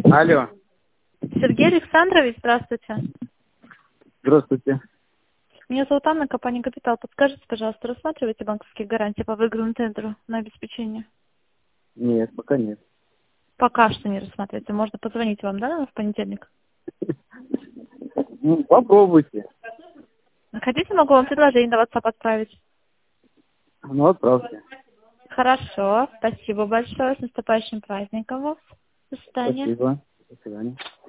Алло. Сергей Александрович, здравствуйте. Здравствуйте. Меня зовут Анна, компания «Капитал». Подскажите, пожалуйста, рассматриваете банковские гарантии по выигранному тендеру на обеспечение? Нет, пока нет. Пока что не рассматриваете. Можно позвонить вам, да, в понедельник? Ну, попробуйте. Хотите, могу вам предложение на WhatsApp отправить? Ну, отправьте. Хорошо, спасибо большое. С наступающим праздником вас. До свидания. Спасибо. До свидания.